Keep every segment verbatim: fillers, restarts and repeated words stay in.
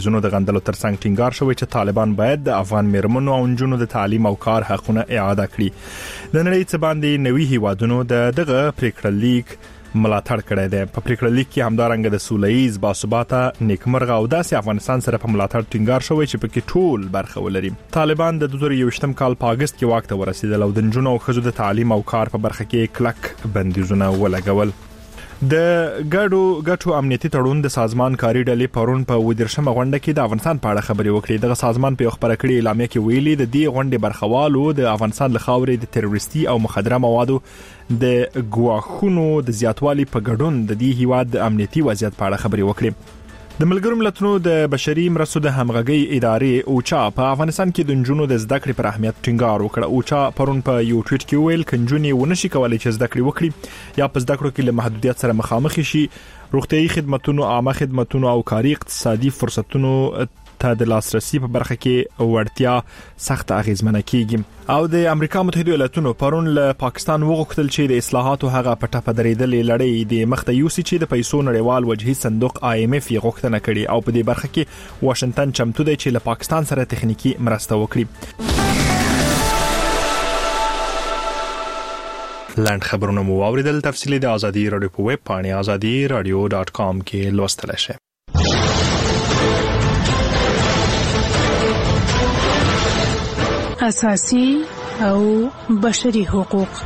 زونو د غندلو ترڅنګ ټینګار شوی چې طالبان باید د افغان میرمنو او نجونو د تعلیم او کار حقونه اعاده کړي. د نړۍ څخه باندې نوي هیوادونو د دغه پریکړه لیک ملاتړ کړی دی. په پریکړه لیک کې همدارنګه د سولهییز باثباته نیکمرغه او داسې افغانستان سره په ملاتړ ټینګار شوی چې پکې ټول برخه ولري. طالبان د دوه زره یوویشتم کال په اگست کې واک ته ورسېدل او د نجونو او ښځو د تعلیم او کار په برخه کې کلک بندیزونه ولګول. د ګډو ګټو امنیتي تړون د سازمان کاري ډلې پرون په ودرشمه غونډه کې د افغانستان په اړه خبرې وکړې. دغه سازمان په خبره کړې اعلامیه کې ویلي د دې غونډې برخوالو د افغانستان له خاورې د تروریستي او مخدره موادو د ګواښونو د زیاتوالي په ګډون د دې هیواد د امنیتي وضعیت په اړه خبرې وکړې. د ملګرو ملتونو د بشري مرستو د همغږي ادارې اوچا په افغانستان کې د نجونو د زده کړې پر اهمیت ټینګار وکړ. اوچا پرون په یو ټویټ کې ویل کنجونی ونشي کولای چې زده کړې وکړي یا په زده کړو کې له محدودیت سره مخامخ شي. روغتيایي خدماتونو، عامه خدماتونو او کاري اقتصادي فرصتونو ته د لاسرسي په برخه کې وړتیا سخت اغیزمنه کیږي. او د امریکا متحده ایالاتونو پرون له پاکستان وغوښتل چې د اصلاحاتو هغه په ټاپه درېدلې لړۍ د مخته یوسي چې د پیسو نړیوال وجهي صندوق آی ایم اف یې غوښتنه کړې او په دې برخه کې واشنگټن چمتو دی چې له پاکستان سره تخنیکی مرسته وکړي. لاند خبرونه مو واوریدل. تفصیلی د ازادي رادیو په ویب پاڼه ازادي رادیو ډاټ کام کې لوستل شئ. اساسي او بشري حقوق.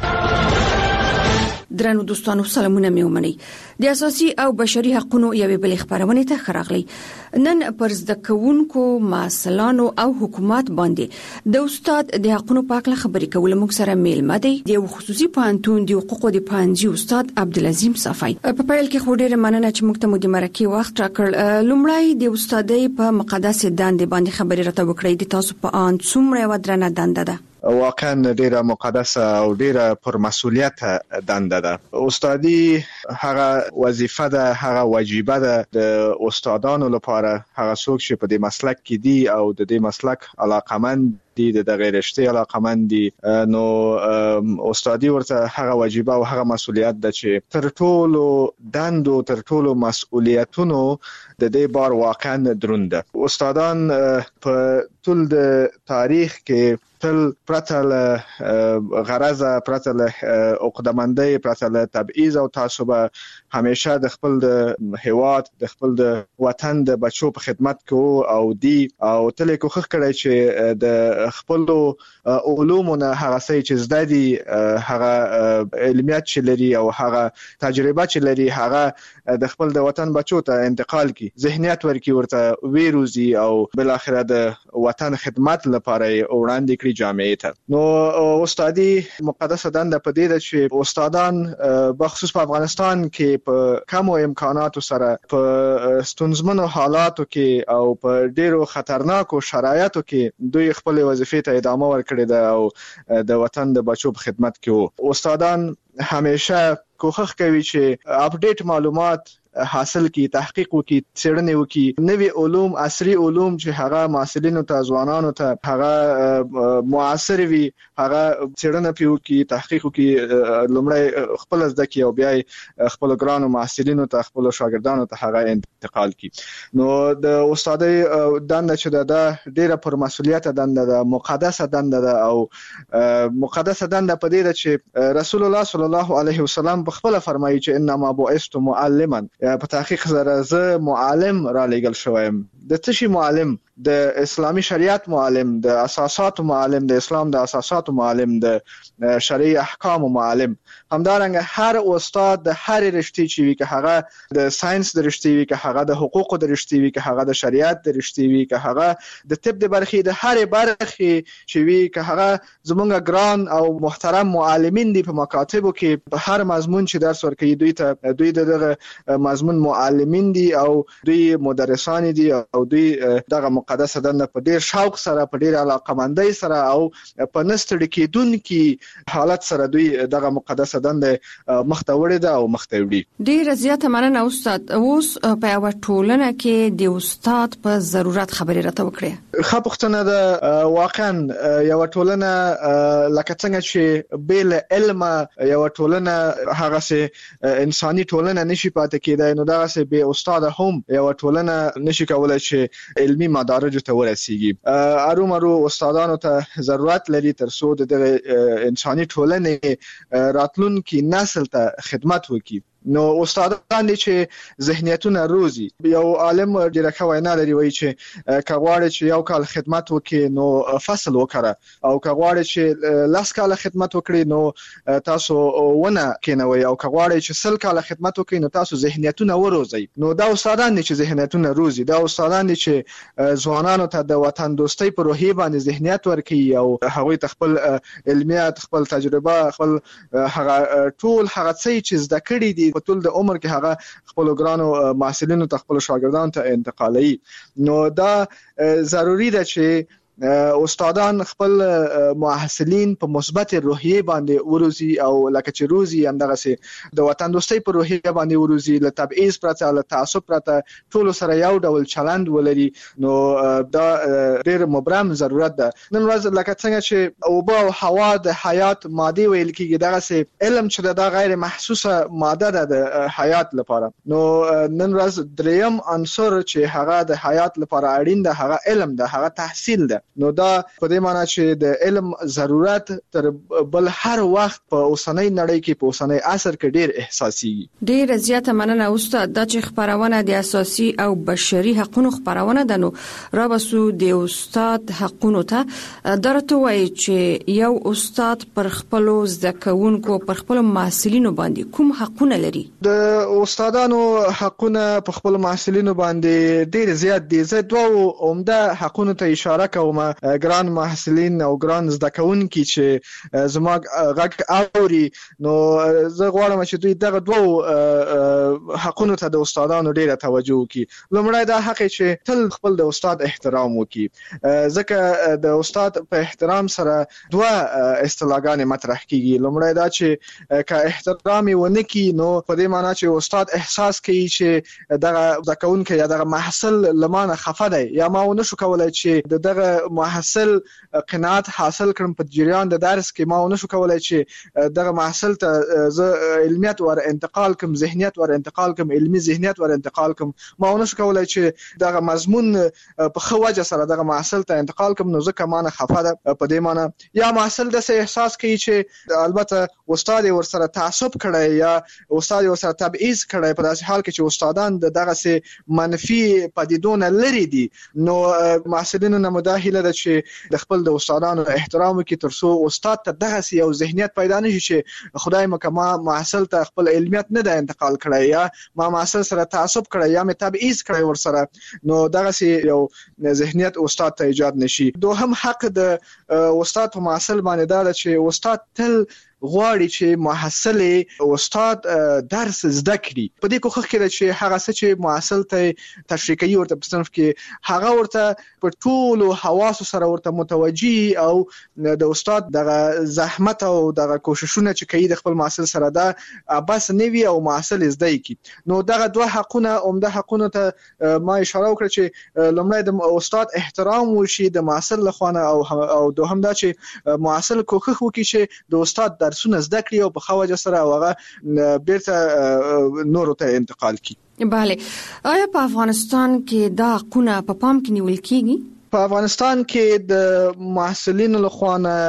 درنو دوستانو سلامونه مې ومنئ. د اساسي او بشري حقوقو یوې بلې خبرونه ته خراغلی. نن پر زده کوونکو مسلانو او حکومت باندې د استاد د حقوقو په اړه خبرې کول موږ سره میلمه دی د خصوصي پوهنتون د حقوقو د پوهنځي استاد عبدالعظیم صافی. په پیل کې خو ډېر مننه چې موږ ته مو د مرکه وخت راکړ. لومړی د استادۍ په مقدس دندې باندې خبرې راته وکړئ. د تاسو په ان څومره ودرنه دنده ده؟ واقعا ډیره مقدسه او ډیره پر مسؤلیت دنده ده. استادي هغه وظیفه ده، هغه واجبه ده د استادانو لپاره. هغه څوک چې په دې مسلک کې دي او د دې مسلک علاقمند دي، د غیر رشتي علاقمند دي، نو استادي ورته هغه واجبه او هغه مسؤلیت ده چې تر ټولو دندو تر ټولو مسؤلیتونو د دې بار واقعا دروند ده. استادان په ټول د تاریخ کې تل پرته له غرضه، پرته له عقدمندۍ، پرته له تبعیض او تعصب همیشه د خپل د هیواد، د خپل د وطن د بچو په خدمت کې او دی او تل کوښښ کړی چې د خپل علومو نه هغه څه چې زده دي، هغه علمیات چې لري او هغه تجربه چې لري، هغه د خپل د وطن بچو ته انتقال کی، ذهنیت ورکی، ورته ویروزي او بل اخره د وطن خدمت لپاره وړاندې کړی جامعه ته. نو استادي مقدسه دنده په دې ده چې استادان بخصوص په افغانستان کې په کم امکاناتو سره په ستونزمنو حالاتو کې او په ډیرو خطرناکو شرایطو کې دوی خپل وظیفې ته ادامه ورکړي ده او د وطن د بچو په خدمت کې. استادان همیشه کوښښ کوي چې اپډیټ معلومات حاصل کی، تحقیق وکي، څېړنې وکي، نوي علوم، عصري علوم چې هغه محصلینو ته، ځوانانو ته هغه معاصر وي، هغه څېړنه پیوکي، تحقیق وکي، لومړی خپل زده کی او بیا خپل ګرانو محصلینو ته، خپل شاګردانو ته هغه انتقال کی. نو د استادۍ دنده چې ده ډیره پر مسؤلیت دنده ده، مقدسه دنده ده او مقدسه دنده په دې ده چې رسول الله صلی الله علیه وسلم په خپل فرمایي چې انما بعثت معلما، په تحقیق سره زه معلم را لېږل شوم. د څه شي معلم؟ د اسلامي شریعت معلم، د اساسات معلم، د اسلام د اساسات معلم، د شرعي احکام معلم. همدارنګه هر استاد د هر رشتې چې وي، که هغه د ساينس د رشتې وي، که هغه د حقوق د رشتې وي، که هغه د شریعت د رشتې وي، که هغه د طب د برخې د هر برخې چې وي، که هغه زمونږ ګران او محترم معلمین دي په مکاتبو کې، په هر مضمون چې درس ورکوي دوی ته دوی دغه مضمون معلمین دي او دوی مدرسان دي او دوی دغه مقدسه دنده په ډیر شوق سره، په ډیر علاقمندۍ سره او په نستړي کېدونکي حالت سره دوی دغه مقدسه دنده مخته وړي ده او مخته وړي. ډیر زیاته مننه استاد. اوس په یو ټولنه کې د استاد په ضرورت خبرې راته وکړي. ښه پوښتنه ده. واقعا یو ټولنه لکه څنګه چې بل علم یو ټولنه هغه سه انساني ټولنه نشي پاتې کېدای، نو دغه سه به استاد هم یو ټولنه نشي کولای چې علمي مدارج ته ورسیږي. ارومرو استادانو ته ضرورت لري ترڅو د انساني ټولنې راتلونکي نسل ته خدمت وکړي. نو استادان دي چې ذهنیتونه روزي. یو عالم ډیره ښه وینا لري، وایي چې کغواړي چې یو کال خدمت وکړي نو فصل وکړه، او کغواړي چې لاس کال خدمت وکړي نو تاسو ونه کینوي، او کغواړي چې سل کال خدمت وکړي نو تاسو ذهنیتونه وروزي. نو دا استادان دي چې ذهنیتونه روزي، دا استادان دي چې ځوانانو ته د وطن دوستۍ په روحیه باندې ذهنیت ورکړي، او هغوی ته خپل علمیات، خپل تجربه، خپل هغه ټول هغه څه چې زده کړي دي په ټول د عمر کې هغه خپل ګرانو محصلینو ته، خپل شاګردانو ته انتقالوي. نو دا ضروری ده چې استادان خپل محصلین په مثبت روحیه باندې وروزي، او لکه چې روزي همدغه سي د وطن دوستۍ په روحیه باندې وروزي، له تبعیض پرته، له تعصب پرته ټول سره یو ډول چلند ولري. نو دا ډېر مبرم ضرورت ده. نن ورځ لکه څنګه چې اوبه او هوا د حیات ماده ویل کېږي، دغه سي علم چې دا غیر محسوسه ماده ده د حیات لپاره. نو نن ورځ دریم عنصر چې هغه د حیات لپاره اړین ده هغه علم ده، هغه تحصیل ده. نو دا په دې معنی چې د علم ضرورت تر بل هر وخت په اوسنۍ نړۍ کې، په اوسنۍ عصر کې ډېر احساسي. ډېر زیاته مننه استاد. دا چې خبرونه د اساسي او بشري حقوقو خبرونه ده، نو را بسو د استاد حقوقو ته درته وایي چې یو استاد پر خپل زدهکونکو، پر خپل محصلینو باندې کوم حقونه لري؟ د استادانو حقونه په خپل محصلینو باندې ډېر زیات دي. زه دوه عمده حقونه ته اشاره کوم. ګران محصلین او ګران زدهکونکي چې زما غږ اوري، نو زه غواړم چې دوی دغه دوه حقونو ته د استادانو ډیره توجه وکړي. لومړی دا حق چې تل خپل د استاد احترام وکړي، ځکه د استاد په احترام سره دوه اصطلاحګانې مطرح کیږي. لومړی دا چې که احترام یې ونه کړي نو په دې معنی چې استاد احساس کوي چې دغه زدهکونکی یا دغه محصل لمانه خفه دی، یا ما ونه شو کولای چې دغه محصل قناعت حاصل کړم په جریان د درس کې، ما ونه شو کولای چې دغه محصل ته زه علمیت ور انتقال کوم، ذهنیت ور انتقال کوم، علمي ذهنیت ور انتقال کوم، ما ونه شو کولای چې دغه مضمون په خو وجه سره دغه محصل ته انتقال کوم، نو ځکه مانه خفه ده په دې معنی. یا محصل د څه احساس کوي چې البته استاد ور سره تعصب کړي یا استاد ور سره تبعیض کړي، په داسې حال کې چې استادان دغه څه منفي پدیدونه لري دي، نو محصلینو نه مداهله ده چې د خپل د استادانو احترام وکړي ترڅو استاد ته دغه یو ذهنیت پیدا نشي چې خدای مکما محصل ته خپل علمیت نه ده انتقال کړی، یا ما محصل سره تعصب کړی، یا مې تبعیض کړی ور سره، نو دغه یو ذهنیت استاد ته ایجاد نشي. دوهم حق د استاد په محصل باندې دا چې استاد تل غواړي چې محصل استاد درس زده کړي. په دې کوښښ کې چې هغه څه چې محصل ته تشریح کوي ورته په صنف کې هغه ورته په ټولو حواسو سره ورته متوجي، او د استاد دغه زحمت او دغه کوششونه چې کوي د خپل محصل سره دا بس نه وي او محصل زده کړي. نو دغه دوه حقونه عمده حقونه ته ما اشاره وکړه چې لومړی د استاد احترام وشي د محصل لخوا، او او دوهم دا چې محصل کوښښ وکړي چې د استاد درسونه زده کړي او په خواجه سره هغه بیرته نورو ته انتقال کړي. بله، آیا په افغانستان کې دا حقونه په پام کې نیول کیږي؟ په افغانستان کې د محصلینو لخوا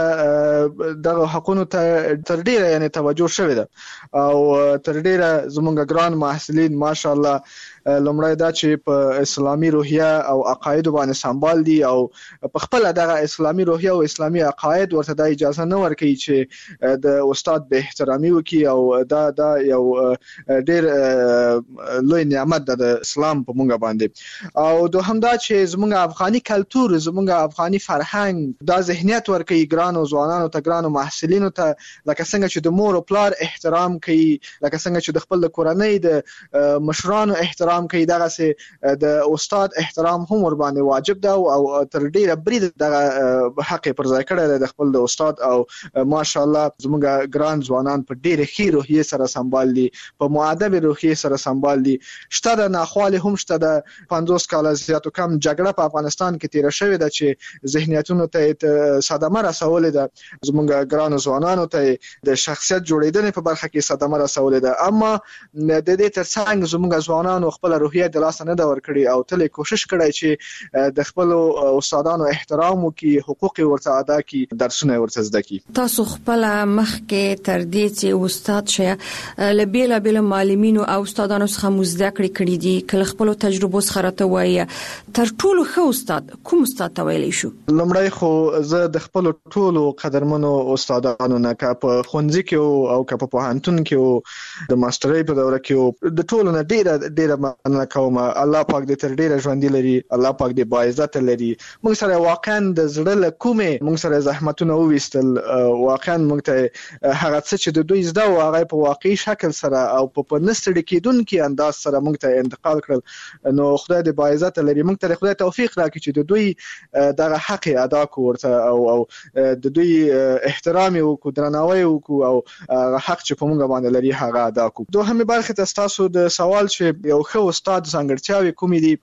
دغه حقونو ته تر ډیره یعنی توجه شوې ده، او تر ډیره زموږ ګران محصلین ماشاءالله لومړی دا چې په اسلامي روحیه او عقاید باندې سمبال دي، او په خپل دغه اسلامي روحیه او اسلامي عقاید ورته د اجازه نه ورکوي چې د استاد به احترامي وکړي، او دا دا یو ډیر لوی نعمت ده د اسلام په مونږ باندې. او دوهم دا چې زموږ افغاني کلتور، زموږ افغاني فرهنګ دا ذهنیت ورکوي ګرانو ځوانانو ته، ګرانو محصلینو ته، لکه څنګه چې د مور او پلار احترام کوي، لکه څنګه چې د خپل کورنۍ د مشرانو احترام احترام کوي دغه سي د استاد احترام هم ور باندې واجب ده او تر ډیره برید دغه حق پر ځای کړی د خپل د استاد او ماشاءالله زموږ ګران ځوانان په ډیره ښه روحیه سره سمبال دي په مؤدب روحیه سره سمبال دي. شته د ناخوالي هم شته د پنځوس کال زیاتو کم جګړه په افغانستان کې تیر شوې ده چې ذهنیتونو ته صدمه رسولې ده زموږ ګران ځوانانو ته د شخصیت جوړیدنې په برخه کې صدمه رسولې ده اما د دې ترڅنګ زموږ ځوانانو خپل روحیه د لاس نه دا ور کړی او تل کوشش کړی چې د خپل استادانو احترام وکړي حقوق ورته ادا کړي درسونه ورته زده کړي. تاسو خپل مخ کې تر دې چې استاد شه لبیلا بل معلمینو او استادانو څخه مزده کړی کړي دي کله خپل تجربه سره ته وایي تر ټولو ښه استاد کوم استاد ته ویلی شو؟ لمړی خو زه د خپل ټولو قدرمنو استادانو نه کا په خونځي کې او کا په پوهنتون کې د ماسترۍ په دوره کې د ټولو نه ډیره ډیره مننه کوم. الله پاک دې تر ډیره ژوندۍ لري الله پاک دې باعزت لري. موږ سره واقعا د زړه له کومه موږ سره زحمتونه وويستل واقعا موږ ته هغه څه چې د دوی زده او هغه په واقعي شکل سره او په نستړي کېدونکو انداز سره موږ ته انتقال کړل نو خدای دې باعزت لري. موږ ته خدای توفیق راکړي چې د دوی دغه حق ادا کوړه او او د دوی احترام او درناوی او او حق چې په موږ باندې لري هغه ادا کوو. دوهمه برخه تاسو د سوال چې یو ښه استاد ځانګړتیاوې کومې دي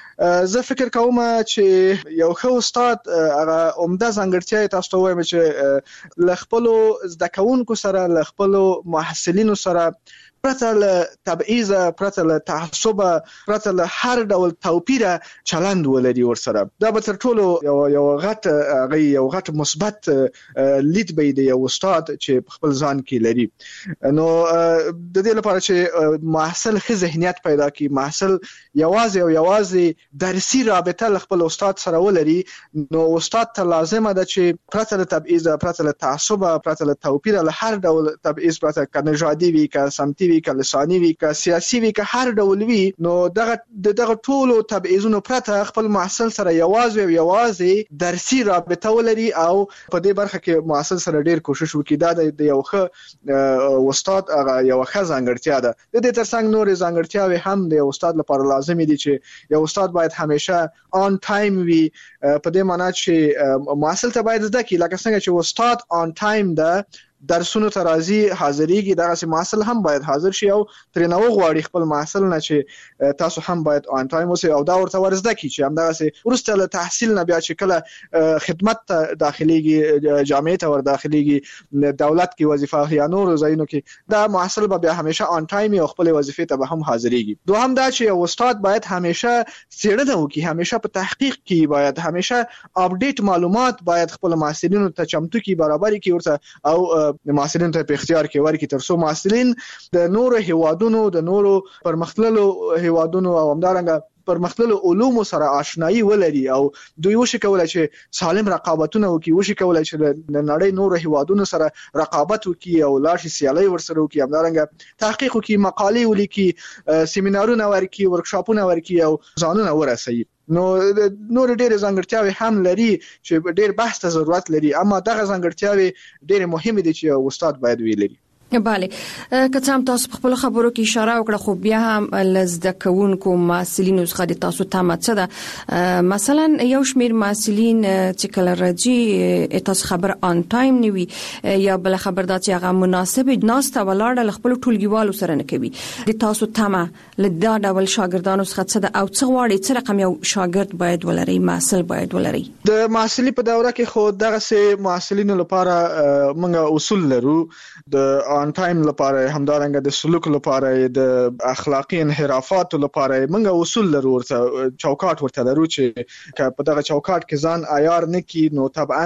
زه فکر کوم چې یو ښه استاد هغه عمده ځانګړتیا تاسو ته وایم چې ل خپل زده کوونکو سره ل خپل محصلینو سره پرته له تبعیض پرته له تعصب پرته له هر ډول توپیر چلند ولري ورسره دا به تر ټولو یو یو غټ غي یو غټ مثبت لید به دی یو استاد چې خپل ځان کې لري. نو د دې لپاره چې محصل ښه ذهنیت پیدا کړي محصل یوازې او یوازې درسي رابطه له خپل استاد سره ولري نو استاد ته لازمه ده چې پرته له تبعیض پرته له تعصب پرته له توپیر له هر ډول تبعیض پرته ک نژادي وي ک سمتي وي ک لساني وي ک سیاسي وي ک هر ډول وي نو دغه دغه ټولو تبعیضونو پرته خپل محصل سره یوازې او یوازې درسي رابطه ولري او په دې برخه کې محصل سره ډیر کوشش وکړي دا د یو ښه استاد هغه یو ښه ځانګړتیا ده. د دې ترڅنګ نور ځانګړتیاوې هم د استاد لپاره لازمي دي چې یو استاد باید همیشه آن ټایم وي په دې معنی چې محصل ته باید زده کړي لکه څنګه چې استاد آن ټایم ده درسونو ته راځي حاضرېږي دغه سي محصل هم باید حاضر شي او ترې نو غواړي خپل محصل نه چې تاسو هم باید آن ټایم اوسئ او دا ورته ورزده کی چې هم دغه سي ورسته له تحصیل نه بیا چې کله خدمت ته داخليږي جامعه ته ور داخليږي دولت کې وظیفه یا نور ځایونو کې دا محصل به بیا همیشه آن ټایم او خپل وظیفه ته به هم حاضرېږي. دوهم دا چې استاد باید همیشه څېړنه وکړي همیشه په تحقیق کې باید همیشه اپډیټ معلومات باید خپل محصلینو ته چمتو کی برابرۍ کې ورته او محصلین ته په اختیار کې ورکړي تر څو محصلین د نورو هیوادونو د نورو پرمختللو هیوادونو او همدارنګه پرمختللو علومو سره آشنایی ولري او دوی وشي کولای چې سالم رقابتونه وکړي وشي کولای چې د نړۍ نورو هیوادونو سره رقابت وکړي او لاشي سیالي ورسره وکړي همدارنګه تحقیق وکړي مقالې ولیکي سیمینارونه ورکړي ورکشاپونه ورکړي او ځانونه ورسوي. نو نور ډېر ځانګړتیاوې هم لري چې ډېر بحث ته ضرورت لري اما دغه ځانګړتیاوې ډېر مهمه دي چې استاد باید ویلي. بله که څه هم تاسو خپل خبرو کې اشاره وکړه خو بیا هم لزده کوونکو محصلینو څخه د تاسو ته مڅه ده مثلا یو شمیر محصلین چې کله راځي تاسو خبر آن ټایم نیوي یا بل خبر دا چې هغه مناسب ناسته ولاړه خپل ټولګیوالو سره نه کوي د تاسو ته لدا ډول شاګردانو څخه څه ده او څه غواړي څه رقم یو شاګرد باید ولري محصل باید ولري. د محصلي په دوره کې خو دغه سه محصلینو لپاره موږ اصول لرو د آن ټایم لپاره همدارنګه د سلوک لپاره د اخلاقی انحرافات لپاره موږ اصول لرو ورته چوکاټ ورته لرو چې په دغه چوکاټ کې ځان عیار نه کی نو طبعا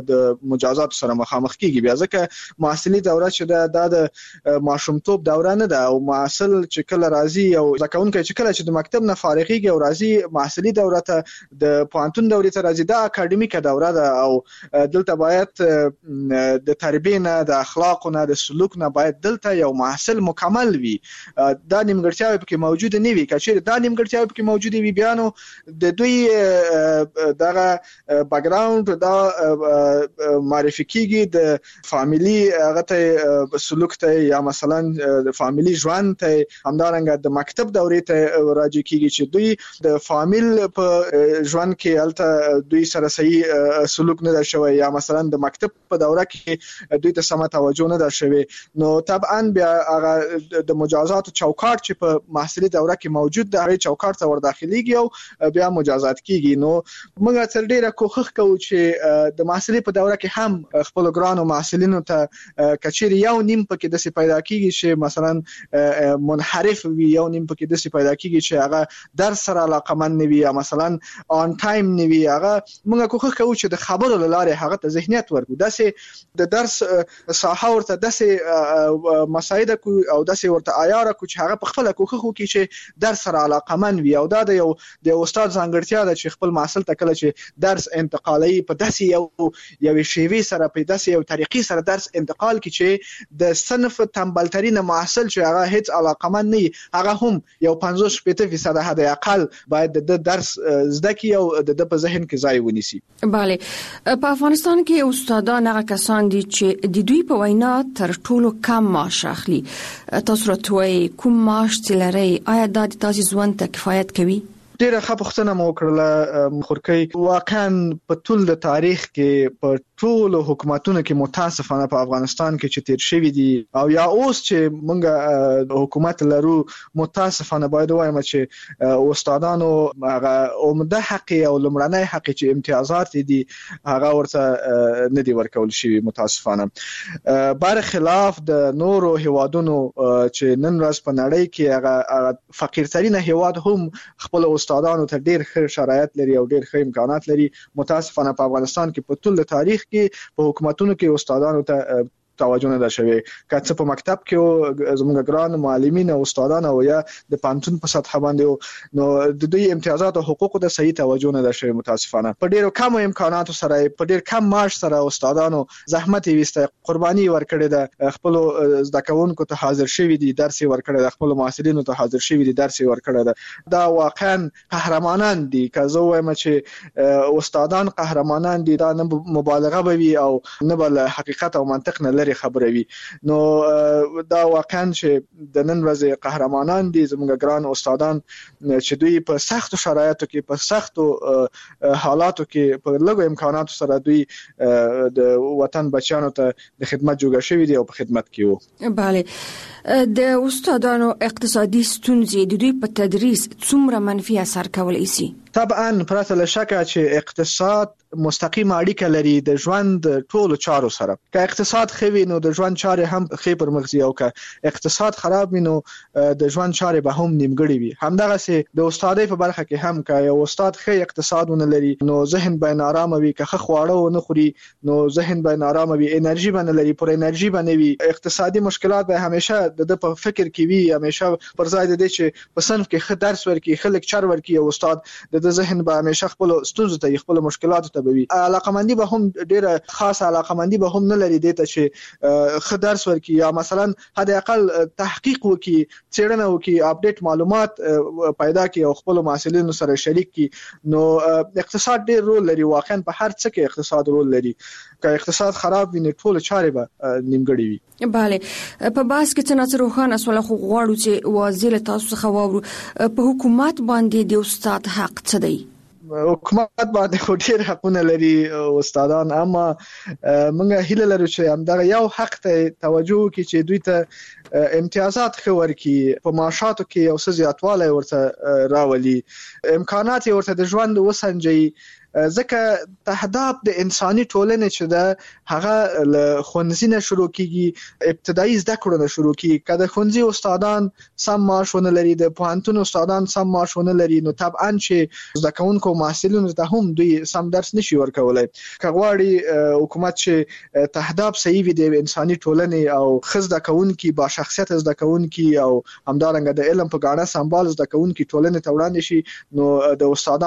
د مجازات سره مخامخ کیږي بیا ځکه محصلي دوره چې د د ماشومتوب دوره نه ده او محصل چې کله راځي او ځکهونکي چې کله چې د مکتب نه فارغيږي او راځي محصلي دوره ته د پوهنتون دورې ته راځي د اکیډمیک دوره ده او دلته باید د تربیه نه د اخلاق نه د سلوک نه باید دلته یو محصل مکمل وي. دا نیمګړتیاوې پکې موجود نه وي. کچېرې دا نیمګړتیاوې پکې موجود وي بیا نو د دوی دغه بیک ګراوند دا معرفي کیږي د فامیلی هغه ته سلوک ته یا مثلا د فامیلی ژوند ته، همدارنګه د مکتب دورې ته راځي کیږي چې دوی د فامیل په ژوند کې الته دوی سره صحیح سلوک نه در شوی یا مثلا د مکتب په دوره کې دوی ته سم توجه نه در شوی. نو طبعا بیا هغه د مجازات چوکاټ چې په محصلي دوره کې موجود دی هغه چوکاټ ته ور داخليږي او بیا مجازات کیږي. نو موږ تر ډیره کوښښ کوو چې د محصلي په دوره کې هم خپل ګرانو محصلینو ته کچېرې یو نیم پکې د څه پیدا کیږي چې مثلا منحرف وي، یو نیم پکې د څه پیدا کیږي چې هغه درس سره علاقمند نه وي یا مثلا آن ټایم نه وي. هغه موږ کوښښ کوو چې د خبرو لاره هغه ته ذهنیت ورکړو، داسې د درس ساحه ورته داسې مساعده کو او داسې ورته عیار کو چې هغه په خپل کوښښ وکړي چې درس سره علاقمند وي. او دا د یو د استاد ځانګړتیا ده چې خپل محصل ته کله چې درس انتقالي په داسې یو یو شیوه سره په داسې یو طریقې سره درس انتقال کړي چې د صنف تنبلترین محصل چې هغه هیڅ علاقمند نه هغه هم یو پنځوس شپږ فیصد حد اقل باید د درس زده کړي او د په ذهن کې ځای ونیسي. بله، په افغانستان کې استادان هغه کسان دي چې د دوی په وینا تر ټولو کم معاش اخلي. تاسو راته کوم معاش لرئ؟ آیا دا د تاسو ژوند ته کفایت کوي؟ ډیره ښه پوښتنه مو وکړله خورکۍ. واقعا په ټول د تاریخ کې په ټول حکومتونو کې متاسفانه په افغانستان کې چې تیر شوی دي او یا اوس چې موږ حکومت لرو متاسفانه باید وایم چې استادانو هغه عمده حق او لمړنۍ حق چې امتیازات دي هغه ورته نه دی ورکول شوی متاسفانه، برخلاف د نورو هیوادونو چې نن ورځ په نړۍ کې هغه فقیرترین هیواد هم خپل استادانو ته ډیر ښه شرایط لري او ډیر ښه امکانات لري. متاسفانه په افغانستان کې په ټول تاریخ کې په حکومتونو کې استادانو ته توجه نه ده شوی. که څه په مکتب کې زموږ ګران معلمین او استادان او یا د پانتون په سطح باندې نو د دوی امتیازات او حقوق ته صحیح توجه نه ده شوی. متاسفانه په ډیرو کم امکاناتو سره په ډیر کم معاش سره استادانو زحمت ویسته، قرباني ورکړي ده، خپل زده کوونکو ته حاضر شوی دي، درس ورکړي ده، خپل محصلینو ته حاضر شوی دي، درس ورکړي ده. دا واقعا قهرمانان دي. که زه وایم چې استادان قهرمانان دي دا نه مبالغه به وي او نه بل حقیقت او منطق نه لري خبره وي. نو دا واقعا چې د نن ورځې قهرمانان دي زموږ ګران استادان چې دوی په سختو شرایطو کې په سختو حالاتو کې په لږو امکاناتو سره دوی د وطن بچیانو ته د خدمت جوړ شوی دي او په خدمت کې وو. بله، د استادانو اقتصادي ستونزې د دوی په تدریس څومره منفي اثر کولی شي؟ طبعا پرته له شکه چې اقتصاد مستقیم اړیکه لري د ژوند ټولو چارو سره. که اقتصاد ښه وي نو د ژوند چارې هم ښې پر مخ ځي او که اقتصاد خراب وي نو د ژوند چارې به هم نیمګړې وي. همدغسې د استادۍ په برخه کې هم که یو استاد ښه اقتصاد ونه لري نو ذهن به نارامه وي، که ښه خواړه ونه خوري نو ذهن به نارامه وي، انرژي به نه لري، پر انرژي به نه وي. اقتصادي مشکلات به همیشه د په فکر کې وي، همیشه پر ځای د دې چې په صنف کې ښه درس ورکړي، ښه لیکچر ورکړي او استاد د ذهن به همیشه خپل ستونزو ته خپل مشکلاتو ته به وي. علاقمندي به هم ډیره خاصه علاقمندي به هم نه لري دته چې ښه درس ورکړي یا مثلا حد اقل تحقیق وکړي، څېړنه وکړي، اپډیټ معلومات پیدا کړي او خپل محصلینو سره شریک کړي. نو اقتصاد ډیر رول لري، واقعا په هر څه کې اقتصاد رول لري. که اقتصاد خراب وي نو ټول چارې به نیمګړې وي. بله، په باس کې څه نه روښانه سول خو غواړو چې واضح تاسو څخه واورو په حکومت باندې د استاد حق څه دی؟ حکومت باندې خو ډیر حقونه لري استادان، اما موږ هیله لرو چې همدغه یو حق ته توجه وکړي چې دوی ته امتیازات ښه ورکړي، په معاشاتو کې یو څه زیاتوالی ورته راولي، امکانات یې ورته د ژوند وسنجوي. ځکه تهداب د انساني ټولنې چې ده هغه له ښوونځي نه شروع کیږي، ابتدایي زده کړو نه شروع کیږي. که د ښوونځي استادان سم معاش ونه لري، د پوهنتون استادان سم معاش ونه لري، نو طبعا چې زده کوونکو محصلینو ته هم دوی سم درس نشي ورکولی. که غواړي حکومت چې تهداب صحیح وي د انساني ټولنې او ښه زده کوونکي، با شخصیت زده کوونکي او همدارنګه د علم په ګاڼه سمبال زده کوونکي ټولنې ته وړاندې شي، نو د استادانو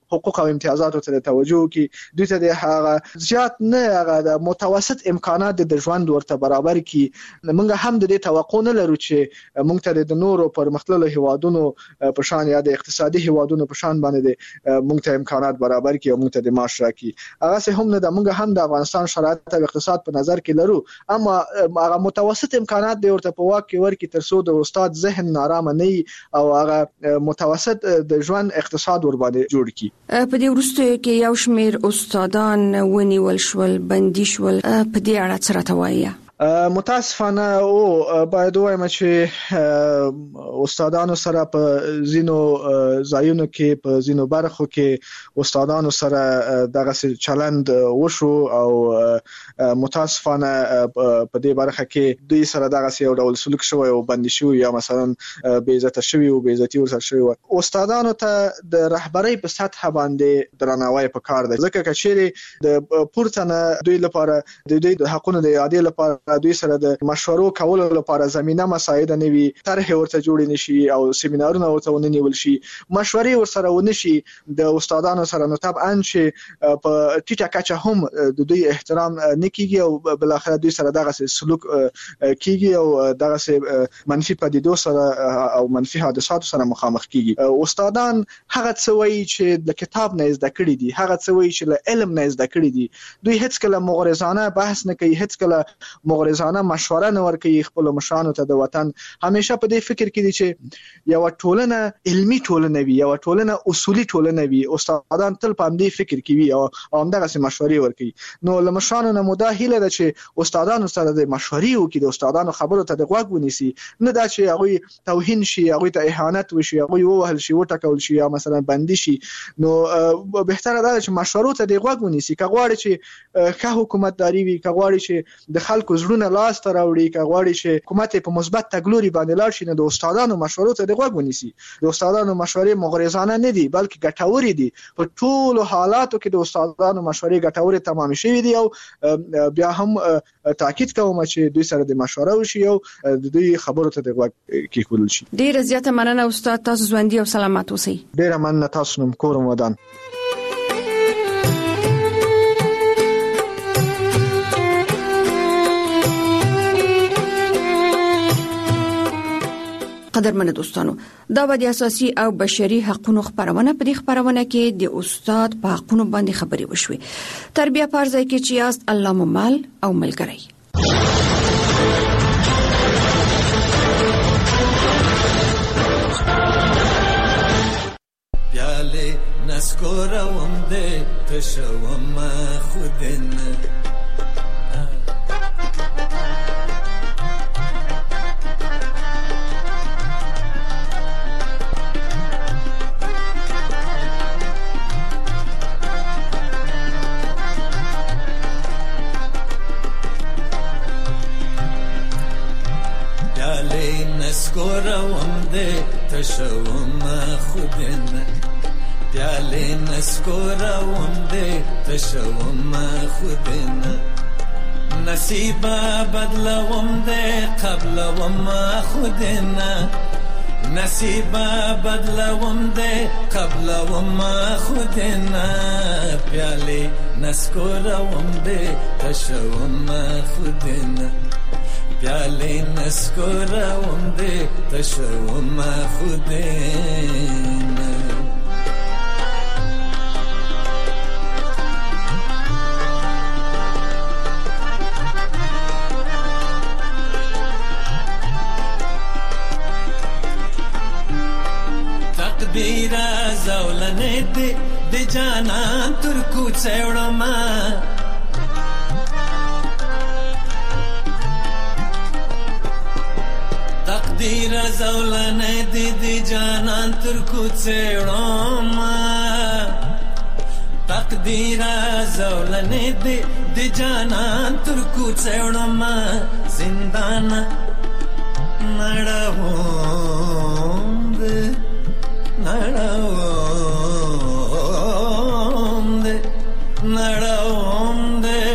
حقوق او امتیازاتو ته توجه کی دوی ته د هغه زیات نه هغه د متوسط امکانات د ژوند ورته برابر کی. موږ هم د دې توقع نه لرو چې موږ ته د نورو پرمختللو هیوادونو په شان یا د اقتصادي هیوادونو په شان باندې موږ ته امکانات برابر کی او موږ ته د معاش راکړي. هغه څه هم نه د موږ هم د افغانستان شرایط او اقتصاد په نظر کې لرو، اما هغه متوسط امکانات د ورته په واک کې ورکی ترڅو د استاد ذهن نارامه نه او هغه متوسط د ژوند اقتصاد ور باندې جوړ کی. په دې وروسته کې یو شمېر استادان ونیول شول، بندي شول، په دې اړه څه راته وایي؟ متاسفانه او باید وایم چې استادانو سره په زینو ځایونو کې په زینو برخو کې استادانو سره دغه چلند وشو او متاسفانه په دې برخه کې دوی سره دغه یو ډول سلوک شوی او بندي شوی یا مثلا بې عزت شوی او بې عزتي ورسره شوی. استادانو ته د رهبرۍ په سطح باندې درناوی پکار دی، ځکه کچېرې د پورته نه دوی لپاره د دوی د حقونو د اعادې لپاره دوی سره د مشورو کولو لپاره زمينه مساعد نه وي، طرح ورته جوړ نشي او سیمینارونه ورته ونیول شي، مشورې ورسره ونشي د استادانو سره، نو طبعا چې په ټیټه کچه هم د دوی احترام نکېږي او بل اخر دوی سره دغه سلوک کیږي او دغه منفي پدیدو سره او منفي حادثاتو سره مخامخ کیږي. استادان هغه څه وایي چې د کتاب نه زده کړی دي، هغه څه وایي چې له علم نه زده کړی دي. دوی هیڅ کله مغرضانه بحث نه کوي، هیڅ کله مغرضانه مشوره نه ورکوي خپل مشرانو ته د وطن. همیشه په دې فکر کې دي چې یو ټولنه علمي ټولنه وي، یو ټولنه اصولي ټولنه وي. استادان تل په دې فکر کې وي او همدغه سي مشورې ورکوي. نو له مشرانو نه مو دا هیله ده چې استادانو سره د مشورې وکړي، د استادانو خبرو ته د غوږ ونیسي، نه دا چې هغه توهین شي، هغه ته اهانت وشي، هغه ووهل شي، وټکول شي یا مثلا بندي شي. نو بهتره ده چې مشورو ته د غوږ ونیسي. که غواړي چې ښه حکومتداري وي، که غواړي چې د خلکو زړونه لاس ته راوړي، که غواړي چې حکومت په مثبت تګلوري باندې لاړ شي، نو د استادانو مشورو ته د غوږ ونیسي. د استادانو مشورې مغرضانه نه دي بلکې ګټورې دي. په ټولو حالاتو کې د استادانو مشورې ګټورې تمام شوي دي او بیا هم تاکید کوم چې دوی سره د مشوره وشي او د دوی خبرو ته د غوږ کېښودل شي. ډیره زیاته مننه استاد، تاسو ژوندي او سلامات اوسئ. ډیره مننه، تاسو نوم کورم ودان. قدرمن دوستانو، دا به د اساسي او بشري حقوقو خبرونه په دې خبرونه کې د استاد په حقوقو باندې خبرې وشوي. تربیه پرځای کې چې یاست الله ممال او ملګری. پیاله نسکورم ده تشوم خودن نسکورم ده تشوم خودن پیاله نسکورم ده تشوم خودن نصیبا بدلوم ده قبلوم خودن نصیبا بدلوم ده قبلوم خودن پیاله نسکورم ده تشوم خودن پیاله نسکورم ده تشوم خودن. تقدیر زولنه ده ده جانان ترکو چوڑم تقدیر زولنه دی دی جانان تر کوڅېړم تقدیر زولنه دی دی جانان تر کوڅېړم زندان نړوم دې نړوم دې نړوم دې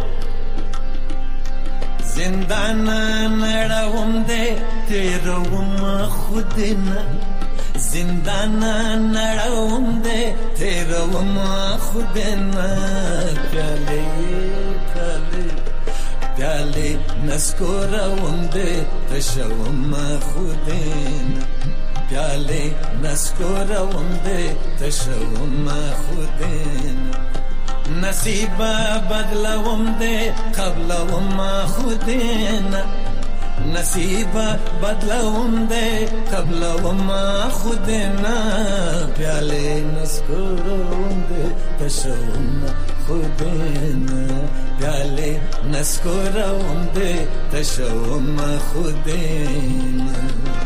زندان نړوم دې تیروم خودنا زندان نړوم دې تیروم خود نه پیاله پیاله پیاله نسکورم ده تشوم خود نه پیاله نسکورم ده تشوم خود نه نصیب بدلوم ده قبلوم خود نه نصیب بدلوم ده قبلوم خود نه پیاله نسکورم ده تشوم خود نه پیاله نسکورم ده تشوم خود نه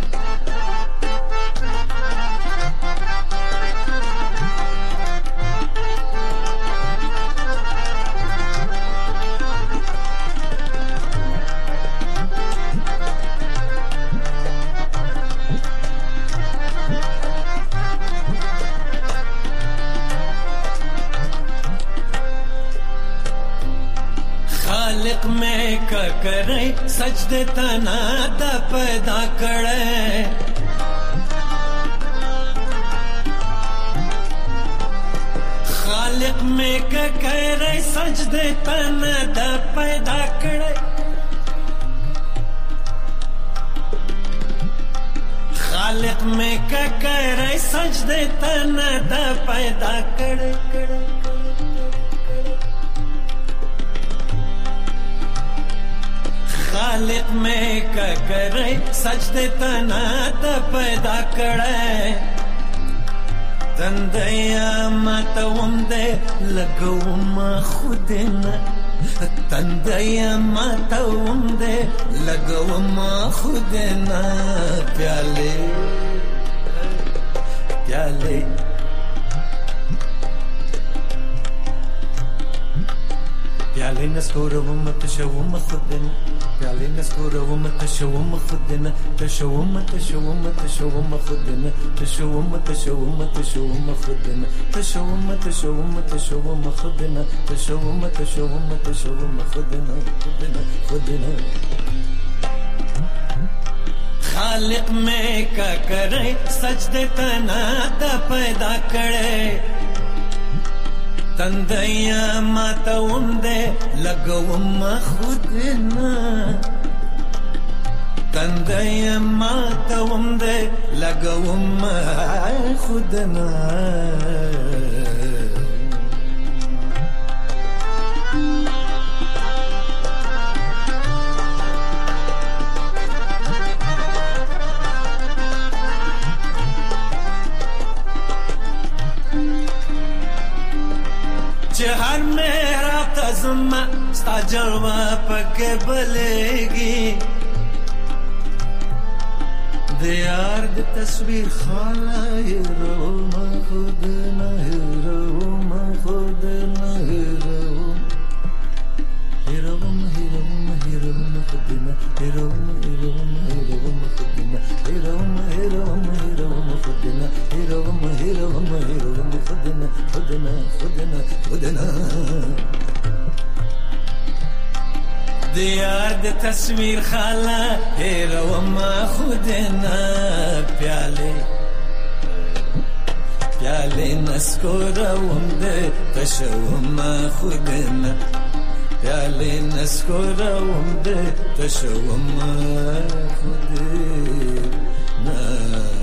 خالق میں کا کرے سجدے تنا دا پیدا کرے خالق میں کا کرے سجدے تنا دا پیدا کرے خالق میں کا کرے سجدے تنا دا پیدا کرے خالق میں کا کرے سجدے تنا دا پیدا کرے تندیا ماتوم دے لگوم خود نا تندیا ماتوم دے لگوم خود نا پیالے پیالے پیالے نسکورم تشوم خود نا پیالے نسکورم تشوم خود نا تشوم تشوم تشوم خود نا تشوم تشوم تشوم خود نا تشوم تشوم تشوم خود نا تشوم تشوم تشوم خود نا خود نا خود نا خالق میں کا کرے سجدے تنا دا پیدا کرے تندیا ماتوم دے لگوم خود نا تندیا ماتوم دے لگوم خود نا हर मेरा तज़मा स्ता जलवा पके बलेगी दियार दी तस्वीर खाला हीरो मा खुद ना हीरो मा खुद ना हीरो हीरो हीरो हीरो खुद ना हीरो हीरो हीरो खुद ना हीरो हीरो हीरो खुद ना हीरो हीरो हीरो खुद ना खुद ना खुद ना खुद ना दियार दी तस्वीर खाला हीरो मा खुद ना प्याले प्याले नस्कोरम दे तशवम खुद ना प्याले नस्कोरम दे तशवम खुद ना